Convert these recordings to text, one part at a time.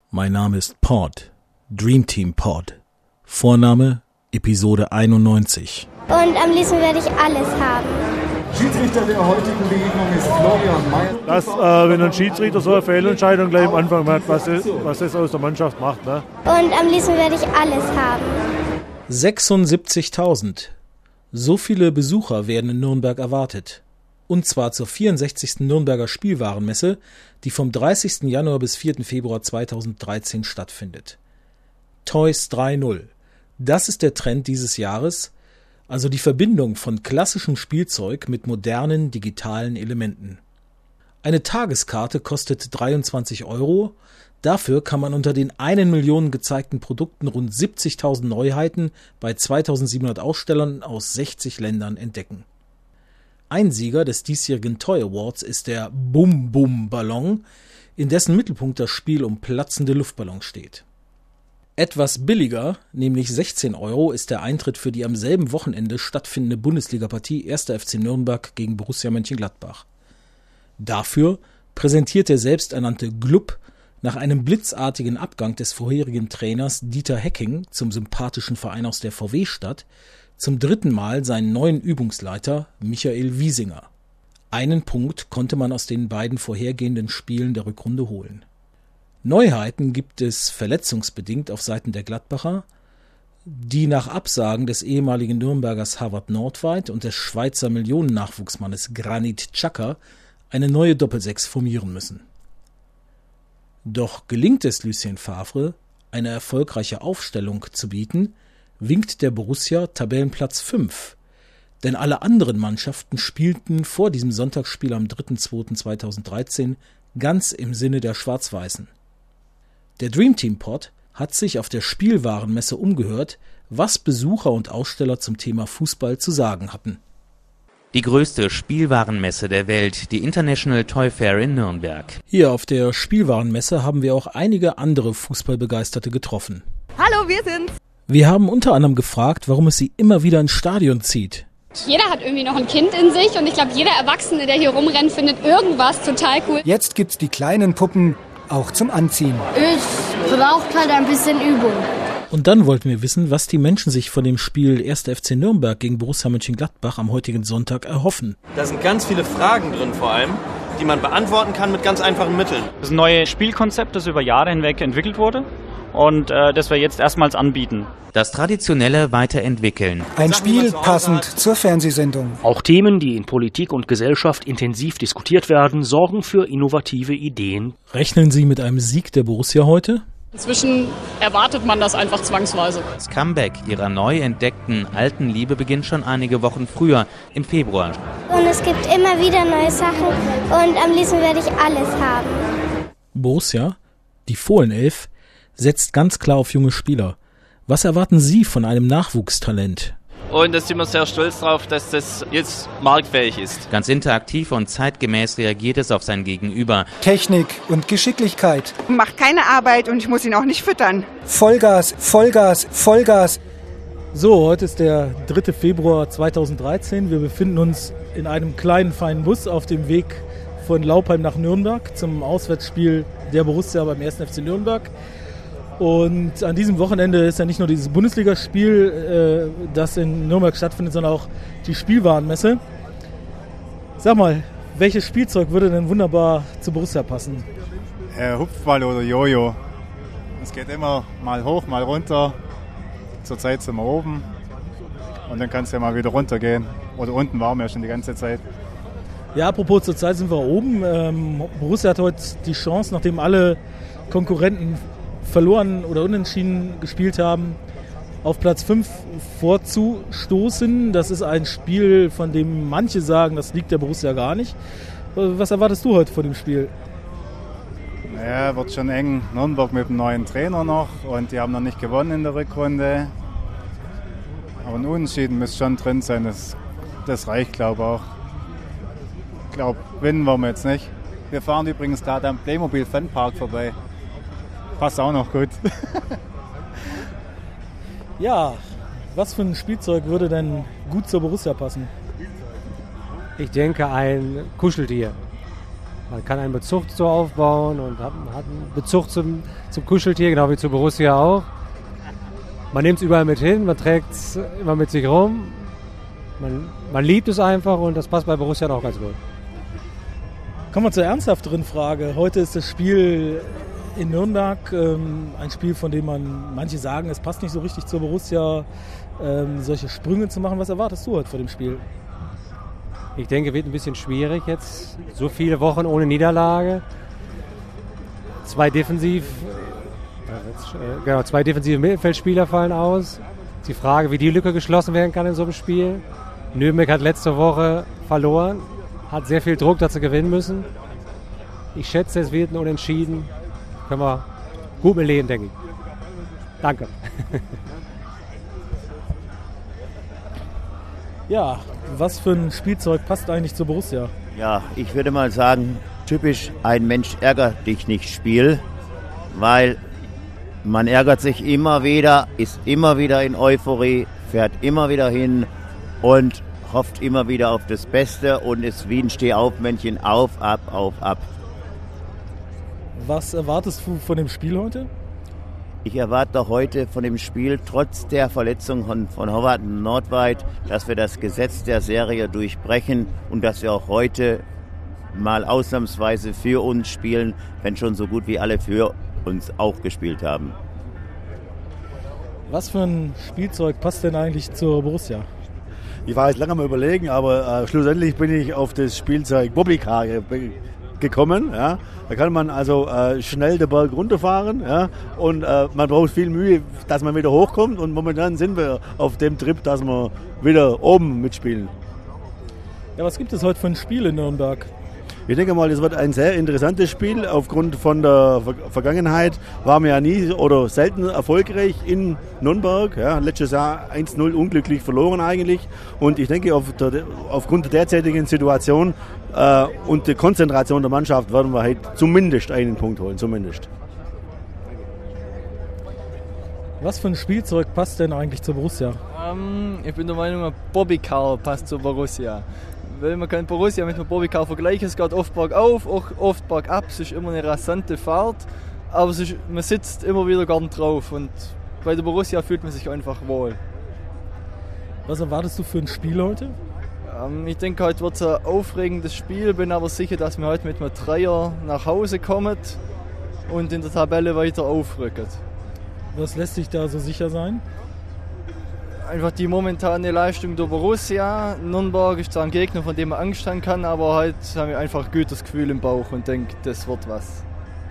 Mein Name ist Pod, Dream Team Pod. Vorname Episode 91. Und am liebsten werde ich alles haben. Schiedsrichter der heutigen Begegnung ist Florian Mayer. Dass, wenn ein Schiedsrichter so eine Fehlentscheidung gleich am Anfang macht, was das aus der Mannschaft macht. Ne? Und am liebsten werde ich alles haben. 76.000. So viele Besucher werden in Nürnberg erwartet. Und zwar zur 64. Nürnberger Spielwarenmesse, die vom 30. Januar bis 4. Februar 2013 stattfindet. Toys 3.0. Das ist der Trend dieses Jahres, also die Verbindung von klassischem Spielzeug mit modernen digitalen Elementen. Eine Tageskarte kostet 23 €. Dafür kann man unter den 1 Million gezeigten Produkten rund 70.000 Neuheiten bei 2.700 Ausstellern aus 60 Ländern entdecken. Ein Sieger des diesjährigen Toy Awards ist der Bum-Bum-Ballon, in dessen Mittelpunkt das Spiel um platzende Luftballons steht. Etwas billiger, nämlich 16 €, ist der Eintritt für die am selben Wochenende stattfindende Bundesliga-Partie 1. FC Nürnberg gegen Borussia Mönchengladbach. Dafür präsentiert der selbsternannte Glub nach einem blitzartigen Abgang des vorherigen Trainers Dieter Hecking zum sympathischen Verein aus der VW-Stadt zum 3. Mal seinen neuen Übungsleiter Michael Wiesinger. Einen Punkt konnte man aus den beiden vorhergehenden Spielen der Rückrunde holen. Neuheiten gibt es verletzungsbedingt auf Seiten der Gladbacher, die nach Absagen des ehemaligen Nürnbergers Harvard Nordweit und des Schweizer Millionennachwuchsmannes Granit Xhaka eine neue Doppelsechs formieren müssen. Doch gelingt es Lucien Favre, eine erfolgreiche Aufstellung zu bieten, winkt der Borussia Tabellenplatz 5, denn alle anderen Mannschaften spielten vor diesem Sonntagsspiel am 3.2.2013 ganz im Sinne der Schwarz-Weißen. Der Dream Team Pod hat sich auf der Spielwarenmesse umgehört, was Besucher und Aussteller zum Thema Fußball zu sagen hatten. Die größte Spielwarenmesse der Welt, die International Toy Fair in Nürnberg. Hier auf der Spielwarenmesse haben wir auch einige andere Fußballbegeisterte getroffen. Hallo, wir sind's. Wir haben unter anderem gefragt, warum es sie immer wieder ins Stadion zieht. Jeder hat irgendwie noch ein Kind in sich und ich glaube, jeder Erwachsene, der hier rumrennt, findet irgendwas total cool. Jetzt gibt's die kleinen Puppen auch zum Anziehen. Es braucht halt ein bisschen Übung. Und dann wollten wir wissen, was die Menschen sich von dem Spiel 1. FC Nürnberg gegen Borussia Mönchengladbach am heutigen Sonntag erhoffen. Da sind ganz viele Fragen drin vor allem, die man beantworten kann mit ganz einfachen Mitteln. Das ist ein neues Spielkonzept, das über Jahre hinweg entwickelt wurde und das wir jetzt erstmals anbieten. Das Traditionelle weiterentwickeln. Ein Spiel passend zur Fernsehsendung. Auch Themen, die in Politik und Gesellschaft intensiv diskutiert werden, sorgen für innovative Ideen. Rechnen Sie mit einem Sieg der Borussia heute? Inzwischen erwartet man das einfach zwangsweise. Das Comeback ihrer neu entdeckten alten Liebe beginnt schon einige Wochen früher, im Februar. Und es gibt immer wieder neue Sachen und am liebsten werde ich alles haben. Borussia, die Fohlenelf, setzt ganz klar auf junge Spieler. Was erwarten Sie von einem Nachwuchstalent? Und da sind wir sehr stolz drauf, dass das jetzt marktfähig ist. Ganz interaktiv und zeitgemäß reagiert es auf sein Gegenüber. Technik und Geschicklichkeit. Macht keine Arbeit und ich muss ihn auch nicht füttern. Vollgas, Vollgas, Vollgas. So, heute ist der 3. Februar 2013. Wir befinden uns in einem kleinen, feinen Bus auf dem Weg von Laupheim nach Nürnberg zum Auswärtsspiel der Borussia beim 1. FC Nürnberg. Und an diesem Wochenende ist ja nicht nur dieses Bundesligaspiel, das in Nürnberg stattfindet, sondern auch die Spielwarenmesse. Sag mal, welches Spielzeug würde denn wunderbar zu Borussia passen? Hupfball oder Jojo. Es geht immer mal hoch, mal runter. Zurzeit sind wir oben und dann kann es ja mal wieder runtergehen. Oder unten waren wir ja schon die ganze Zeit. Ja, apropos, zurzeit sind wir oben. Borussia hat heute die Chance, nachdem alle Konkurrenten verloren oder unentschieden gespielt haben, auf Platz 5 vorzustoßen. Das ist ein Spiel, von dem manche sagen, das liegt der Borussia gar nicht. Was erwartest du heute von dem Spiel? Naja, wird schon eng. Nürnberg mit dem neuen Trainer noch und die haben noch nicht gewonnen in der Rückrunde. Aber ein Unentschieden müsste schon drin sein, das reicht, glaube ich auch. Ich glaube, gewinnen wollen wir jetzt nicht. Wir fahren übrigens gerade am Playmobil Funpark vorbei. Passt auch noch gut. Ja, was für ein Spielzeug würde denn gut zur Borussia passen? Ich denke, ein Kuscheltier. Man kann einen Bezug so aufbauen und hat einen Bezug zum Kuscheltier, genau wie zu Borussia auch. Man nimmt es überall mit hin, man trägt es immer mit sich rum. Man liebt es einfach und das passt bei Borussia auch ganz gut. Kommen wir zur ernsthafteren Frage. Heute ist das Spiel in Nürnberg, ein Spiel, von dem manche sagen, es passt nicht so richtig zur Borussia, solche Sprünge zu machen. Was erwartest du heute vor dem Spiel? Ich denke, wird ein bisschen schwierig jetzt. So viele Wochen ohne Niederlage. Zwei defensive Mittelfeldspieler fallen aus. Die Frage, wie die Lücke geschlossen werden kann in so einem Spiel. Nürnberg hat letzte Woche verloren, hat sehr viel Druck, dass sie gewinnen müssen. Ich schätze, es wird ein Unentschieden. Können wir gut mit leben, denke ich. Danke. Ja, was für ein Spielzeug passt eigentlich zur Borussia? Ja, ich würde mal sagen, typisch ein Mensch ärgert dich nicht Spiel, weil man ärgert sich immer wieder, ist immer wieder in Euphorie, fährt immer wieder hin und hofft immer wieder auf das Beste und ist wie ein Stehaufmännchen auf, ab, auf, ab. Was erwartest du von dem Spiel heute? Ich erwarte heute von dem Spiel, trotz der Verletzung von Howard und Nordweit, dass wir das Gesetz der Serie durchbrechen und dass wir auch heute mal ausnahmsweise für uns spielen, wenn schon so gut wie alle für uns auch gespielt haben. Was für ein Spielzeug passt denn eigentlich zur Borussia? Ich war jetzt lange mal überlegen, aber schlussendlich bin ich auf das Spielzeug Bobbycar gekommen. Ja. Da kann man also schnell den Berg runterfahren, ja, und man braucht viel Mühe, dass man wieder hochkommt und momentan sind wir auf dem Trip, dass wir wieder oben mitspielen. Ja, was gibt es heute für ein Spiel in Nürnberg? Ich denke mal, es wird ein sehr interessantes Spiel. Aufgrund von der Vergangenheit waren wir ja nie oder selten erfolgreich in Nürnberg. Ja, letztes Jahr 1-0 unglücklich verloren eigentlich. Und ich denke, aufgrund der derzeitigen Situation und der Konzentration der Mannschaft werden wir heute zumindest einen Punkt holen. Zumindest. Was für ein Spielzeug passt denn eigentlich zur Borussia? Ich bin der Meinung, ein Bobbycar passt zur Borussia. Weil man kann Borussia mit einem Bobbycar vergleichen. Es geht oft bergauf, auch oft bergab. Es ist immer eine rasante Fahrt, aber man sitzt immer wieder gern drauf. Und bei der Borussia fühlt man sich einfach wohl. Was erwartest du für ein Spiel heute? Ich denke, heute wird es ein aufregendes Spiel. Bin aber sicher, dass wir heute mit einem Dreier nach Hause kommen und in der Tabelle weiter aufrücken. Was lässt sich da so sicher sein? Einfach die momentane Leistung der Borussia. Nürnberg ist zwar ein Gegner, von dem man Angst haben kann, aber heute haben wir einfach ein gutes Gefühl im Bauch und denke, das wird was.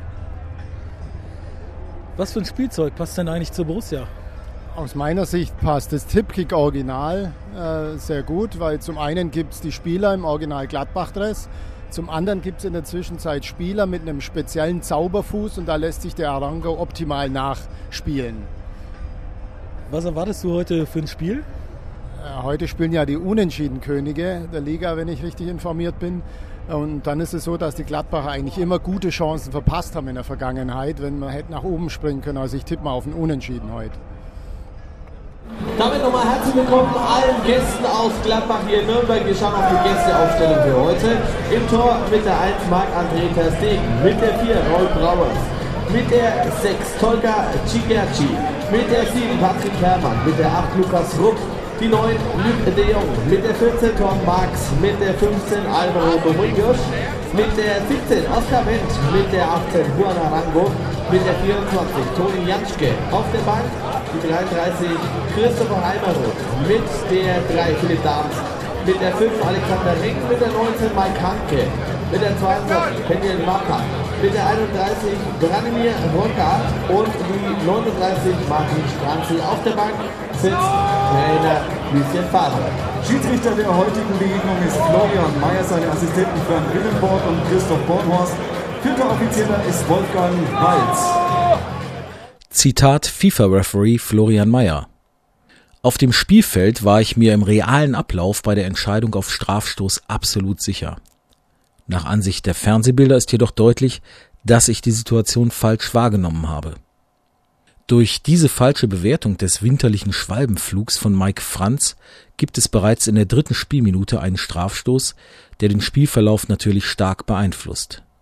Was für ein Spielzeug passt denn eigentlich zur Borussia? Aus meiner Sicht passt das Tipkick-Original sehr gut, weil zum einen gibt es die Spieler im Original Gladbach-Dress, zum anderen gibt es in der Zwischenzeit Spieler mit einem speziellen Zauberfuß und da lässt sich der Arango optimal nachspielen. Was erwartest du heute für ein Spiel? Heute spielen ja die Unentschieden-Könige der Liga, wenn ich richtig informiert bin. Und dann ist es so, dass die Gladbacher eigentlich immer gute Chancen verpasst haben in der Vergangenheit, wenn man hätte nach oben springen können. Also ich tippe mal auf ein Unentschieden heute. Damit nochmal herzlich willkommen allen Gästen aus Gladbach hier in Nürnberg. Wir schauen auf die Gästeaufstellung für heute. Im Tor mit der 1 Marc-André ter Stegen, mit der 4 Rolf Brauers, mit der 6 Tolga Cigerci, mit der 7 Patrick Herrmann, mit der 8 Lukas Rupp, die 9 Luc de Jong, mit der 14 Tom Marx, mit der 15 Alvaro Domingos, mit der 17 Oskar Wendt, mit der 18 Juan Arango, mit der 24 Toni Janschke, auf der Bank die 33 Christopher Heimeroth, mit der 3 Philipp Dahms, mit der 5 Alexander Ring, mit der 19 Mike Hanke, mit der 22 Penny Mappa, mit der 31 Branimir Rocker und die 39 Martin Stranzl. Auf der Bank sitzt Trainer Lucien Favre. Schiedsrichter der heutigen Begegnung ist Florian Mayer, seine Assistenten Frank Willenborg und Christoph Bornhorst. Vierter Offizieller ist Wolfgang Walz. Zitat FIFA-Referee Florian Mayer. Auf dem Spielfeld war ich mir im realen Ablauf bei der Entscheidung auf Strafstoß absolut sicher. Nach Ansicht der Fernsehbilder ist jedoch deutlich, dass ich die Situation falsch wahrgenommen habe. Durch diese falsche Bewertung des winterlichen Schwalbenflugs von Mike Franz gibt es bereits in der 3. Spielminute einen Strafstoß, der den Spielverlauf natürlich stark beeinflusst.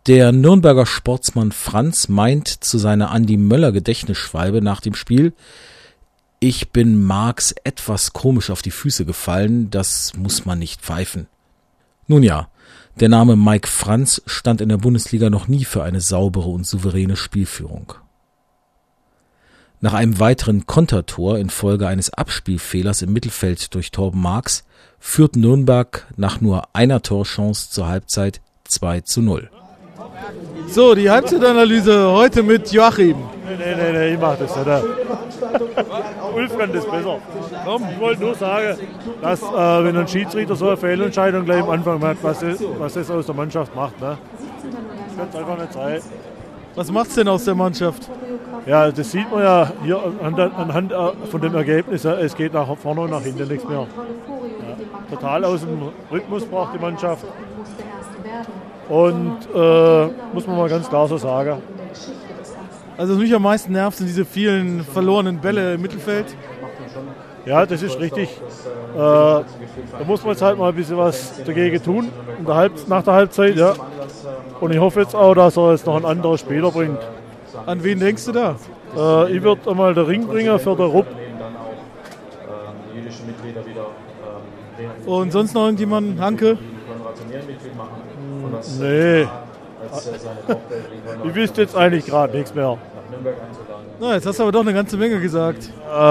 Der Nürnberger Sportsmann Franz meint zu seiner Andi Möller Gedächtnisschwalbe nach dem Spiel: Ich bin Marx etwas komisch auf die Füße gefallen, das muss man nicht pfeifen. Nun ja, der Name Mike Franz stand in der Bundesliga noch nie für eine saubere und souveräne Spielführung. Nach einem weiteren Kontertor infolge eines Abspielfehlers im Mittelfeld durch Torben Marx führt Nürnberg nach nur einer Torchance zur Halbzeit 2:0. So, die Halbzeitanalyse heute mit Joachim. Nee, ich mach das nicht. Ulf kann das besser. Komm, ich wollte nur sagen, dass wenn ein Schiedsrichter so eine Fehlentscheidung gleich am Anfang macht, was das aus der Mannschaft macht. Ne? Das kann es einfach nicht sein. Was macht's denn aus der Mannschaft? Ja, das sieht man ja hier anhand von dem Ergebnis. Es geht nach vorne und nach hinten nichts mehr. Ja, total aus dem Rhythmus braucht die Mannschaft. Und muss man mal ganz klar so sagen. Also was mich am meisten nervt, sind diese vielen verlorenen Bälle im Mittelfeld. Ja, das ist richtig. Da muss man jetzt halt mal ein bisschen was dagegen tun, nach der Halbzeit. Ja. Und ich hoffe jetzt auch, dass er jetzt noch einen anderen Spieler bringt. An wen denkst du da? Ich würde einmal den Ring bringen für den Rupp. Und sonst noch irgendjemand? Hanke? Nee. Ich wüsste jetzt eigentlich gerade nichts mehr. Na, jetzt hast du aber doch eine ganze Menge gesagt.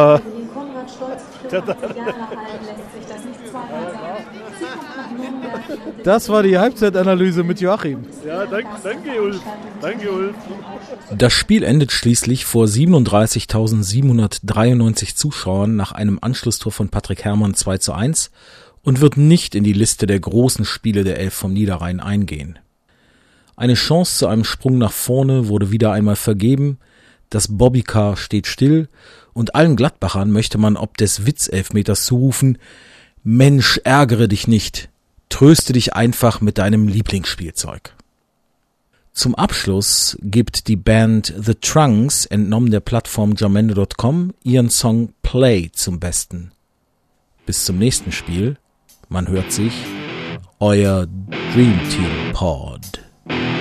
Das war die Halbzeitanalyse mit Joachim. Ja, danke Ulf. Danke Ulf. Das Spiel endet schließlich vor 37.793 Zuschauern nach einem Anschlusstor von Patrick Herrmann 2:1 und wird nicht in die Liste der großen Spiele der Elf vom Niederrhein eingehen. Eine Chance zu einem Sprung nach vorne wurde wieder einmal vergeben, das Bobbycar steht still und allen Gladbachern möchte man ob des Witzelfmeters zurufen: Mensch, ärgere dich nicht, tröste dich einfach mit deinem Lieblingsspielzeug. Zum Abschluss gibt die Band The Trunks, entnommen der Plattform jamendo.com, ihren Song Play zum Besten. Bis zum nächsten Spiel, man hört sich, euer Dream Team Pod.